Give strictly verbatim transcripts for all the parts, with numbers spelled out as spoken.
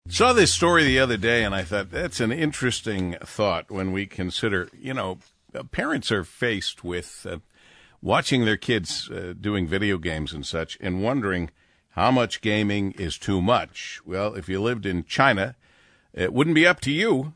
Saw this story the other day, and I thought that's an interesting thought when we consider, you know, parents are faced with uh, watching their kids uh, doing video games and such and wondering how much gaming is too much. Well, if you lived in China, it wouldn't be up to you.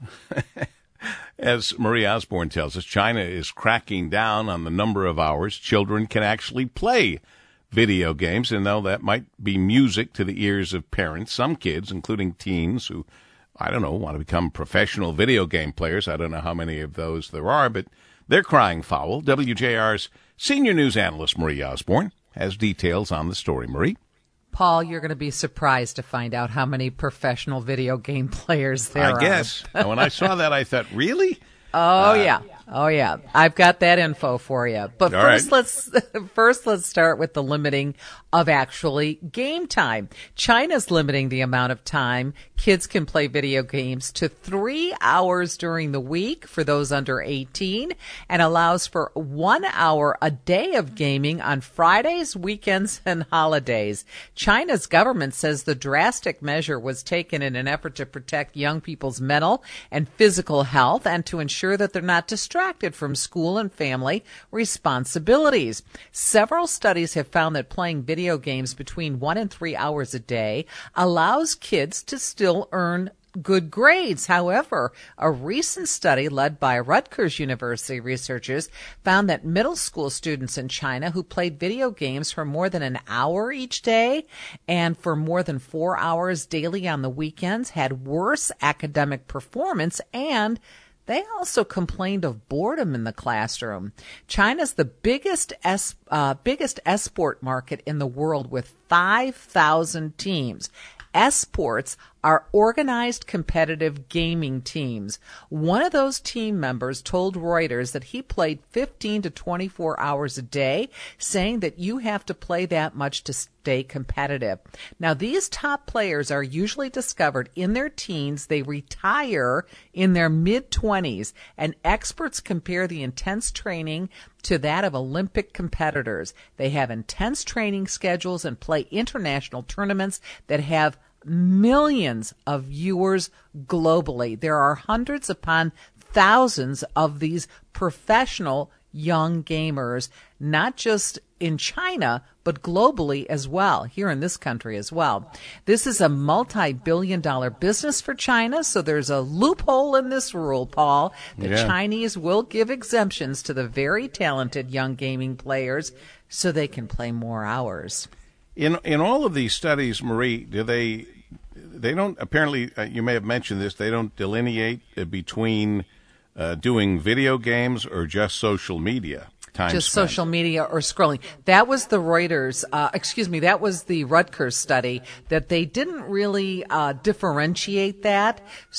As Marie Osborne tells us, China is cracking down on the number of hours children can actually play video games, and though that might be music to the ears of parents, some kids, including teens who, I don't know, want to become professional video game players, I don't know how many of those there are, but they're crying foul. W J R's senior news analyst, Marie Osborne, has details on the story. Marie? Paul, you're going to be surprised to find out how many professional video game players there are. I guess. When I saw that, I thought, really? Oh, uh, yeah. Oh, yeah. I've got that info for you. But first, right. let's first let's start with the limiting of actually game time. China's limiting the amount of time kids can play video games to three hours during the week for those under eighteen, and allows for one hour a day of gaming on Fridays, weekends, and holidays. China's government says the drastic measure was taken in an effort to protect young people's mental and physical health and to ensure that they're not distracted from school and family responsibilities. Several studies have found that playing video games between one and three hours a day allows kids to still earn good grades. However, a recent study led by Rutgers University researchers found that middle school students in China who played video games for more than an hour each day and for more than four hours daily on the weekends had worse academic performance, and they also complained of boredom in the classroom. China's the biggest es- uh, biggest esport market in the world with five thousand teams. Esports are organized competitive gaming teams. One of those team members told Reuters that he played fifteen to twenty-four hours a day, saying that you have to play that much to stay competitive. Now, these top players are usually discovered in their teens. They retire in their mid-twenties, and experts compare the intense training to that of Olympic competitors. They have intense training schedules and play international tournaments that have millions of viewers globally. There are hundreds upon thousands of these professional young gamers, not just in China, but globally as well, here in this country as well. This is a multi-billion dollar business for China, so there's a loophole in this rule, Paul. The yeah. Chinese will give exemptions to the very talented young gaming players so they can play more hours. In in all of these studies, Marie, do they they don't apparently uh, you may have mentioned this, they don't delineate uh, between uh, doing video games or just social media time just spent. Social media or scrolling. That was the Reuters, uh, excuse me, that was the Rutgers study, that they didn't really uh, differentiate that.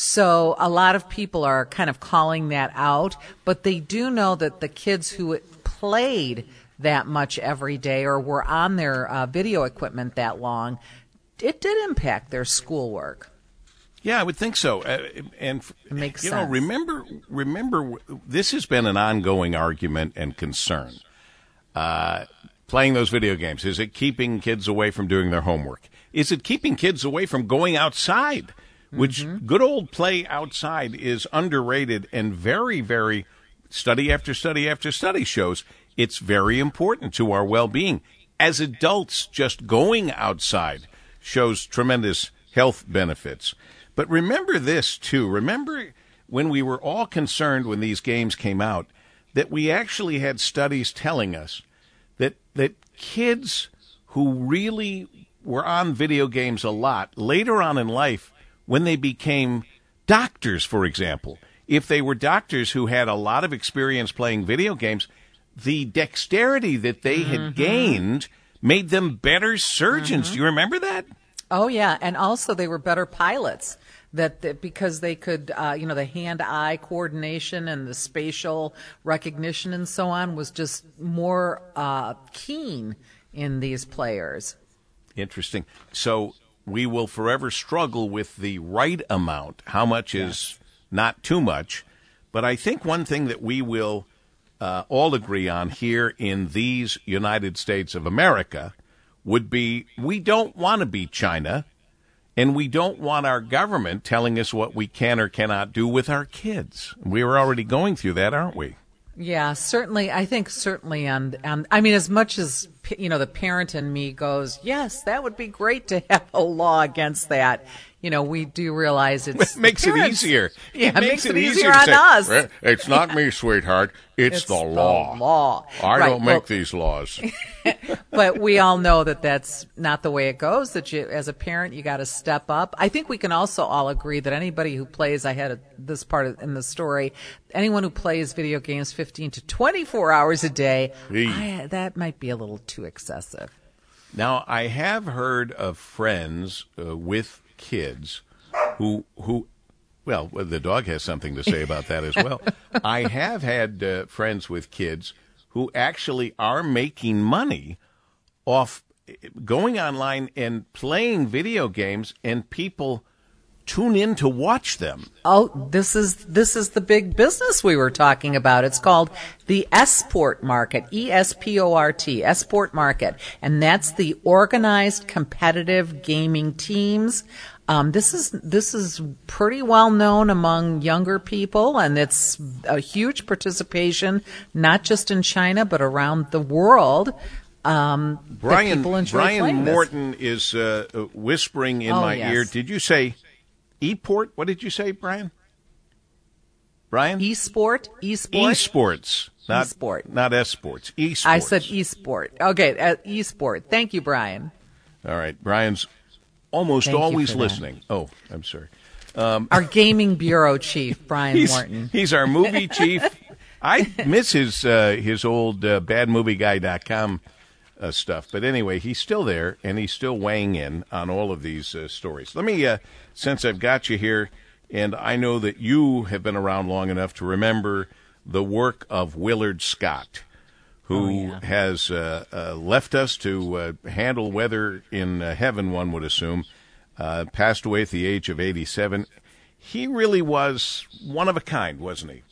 So a lot of people are kind of calling that out, but they do know that the kids who played that much every day or were on their uh, video equipment that long, it did impact their schoolwork. Yeah, I would think so. Uh, and it makes you sense. know, remember, remember, this has been an ongoing argument and concern. Uh, playing those video games, is it keeping kids away from doing their homework? Is it keeping kids away from going outside? Which mm-hmm. good old play outside is underrated, and very, very study after study after study shows it's very important to our well-being. As adults, just going outside shows tremendous health benefits. But remember this, too. Remember when we were all concerned when these games came out that we actually had studies telling us that that kids who really were on video games a lot later on in life, when they became doctors, for example, if they were doctors who had a lot of experience playing video games, the dexterity that they had mm-hmm. gained made them better surgeons. Mm-hmm. Do you remember that? Oh, yeah. And also they were better pilots that, that because they could, uh, you know, the hand-eye coordination and the spatial recognition and so on was just more uh, keen in these players. Interesting. So we will forever struggle with the right amount. How much is yes. not too much? But I think one thing that we will uh, all agree on here in these United States of America would be we don't want to be China And we don't want our government telling us what we can or cannot do with our kids. We are already going through that, aren't we? Yeah, certainly. I think certainly on, on, I mean, as much as, you know, the parent in me goes, yes, that would be great to have a law against that. You know, we do realize it's it makes parents, it easier. Yeah, it, it makes, makes it, it easier, easier to on say, us. "Well, it's not me, sweetheart. It's, It's the the law. law. I Right, don't make well- these laws." But we all know that that's not the way it goes, that you, as a parent, you got to step up. I think we can also all agree that anybody who plays, I had this part of, in the story, anyone who plays video games fifteen to twenty-four hours a day, Eee. I, that might be a little too excessive. Now, I have heard of friends uh, with kids who, who, well, the dog has something to say about that as well. I have had uh, friends with kids who actually are making money off going online and playing video games, and people tune in to watch them. Oh, this is this is the big business we were talking about. It's called the Esport Market, E S P O R T, Esport Market, and that's the organized competitive gaming teams. Um, this is this is pretty well known among younger people, and it's a huge participation, not just in China but around the world. Um, that Brian people enjoy Brian playing this. Morton is uh, uh, whispering in Oh, my yes. ear. Did you say E-port? What did you say, Brian? Brian? Esport, esport. Esports, not Esport. not S-sports. Esports. I said esport. Okay, uh, esport. Thank you, Brian. All right, Brian's almost Thank you always for that. listening. Oh, I'm sorry. Our gaming bureau chief, Brian He's, Morton. he's our movie chief. I miss his uh, his old uh, bad movie guy dot com uh, stuff, but anyway, he's still there and he's still weighing in on all of these uh, stories. Let me, uh, since I've got you here, and I know that you have been around long enough to remember the work of Willard Scott, who Oh, yeah. has uh, uh, left us to uh, handle weather in uh, heaven, one would assume, uh, passed away at the age of eighty-seven. He really was one of a kind, wasn't he?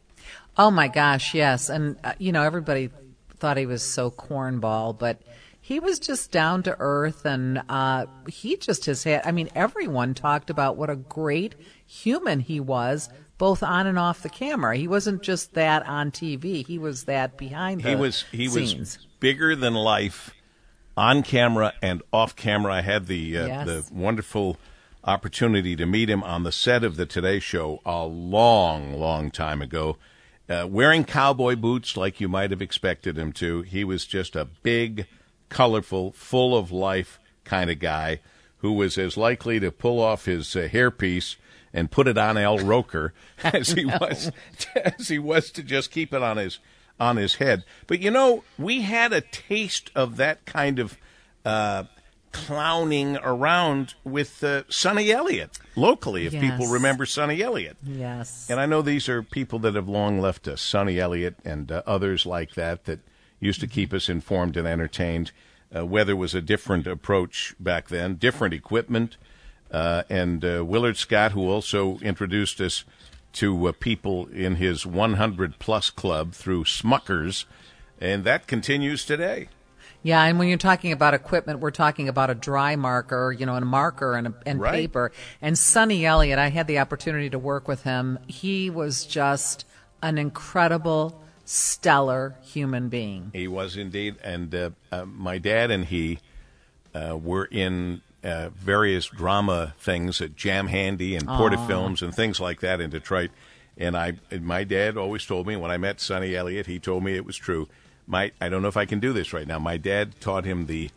Oh my gosh, yes. And uh, you know, everybody thought he was so cornball, but he was just down to earth, and uh, he just has had. I mean, everyone talked about what a great human he was, both on and off the camera. He wasn't just that on T V; he was that behind the He was he scenes. was bigger than life, on camera and off camera. I had the uh, Yes. the wonderful opportunity to meet him on the set of the Today Show a long, long time ago. Uh, wearing cowboy boots like you might have expected him to. He was just a big, colorful, full of life kind of guy who was as likely to pull off his uh, hairpiece and put it on Al Roker as he was as he was to just keep it on his on his head. But you know, we had a taste of that kind of uh, clowning around with uh, Sonny Elliott locally, if Yes. people remember Sonny Elliott. Yes. And I know these are people that have long left us, Sonny Elliott and uh, others like that, that used to keep us informed and entertained. Uh, weather was a different approach back then, different equipment. Uh, and uh, Willard Scott, who also introduced us to uh, people in his one hundred plus club through Smuckers, and that continues today. Yeah, and when you're talking about equipment, we're talking about a dry marker, you know, and a marker and, a, and Right. paper. And Sonny Elliott, I had the opportunity to work with him. He was just an incredible, stellar human being. He was indeed, and uh, uh, my dad and he uh, were in uh, various drama things at Jam Handy and Portafilms and things like that in Detroit. And I, and my dad always told me when I met Sonny Elliott, he told me it was true. My, I don't know if I can do this right now. My dad taught him the.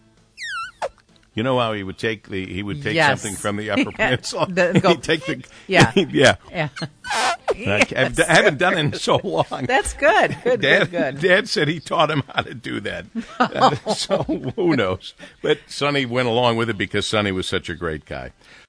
You know how he would take the he would take Yes. something from the Upper Peninsula. The- go- He'd take the Yeah. yeah. Yeah. I, I've- I haven't done it in so long. That's good. Good, Dad, good, good. Dad said he taught him how to do that. Uh, so who knows? But Sonny went along with it because Sonny was such a great guy.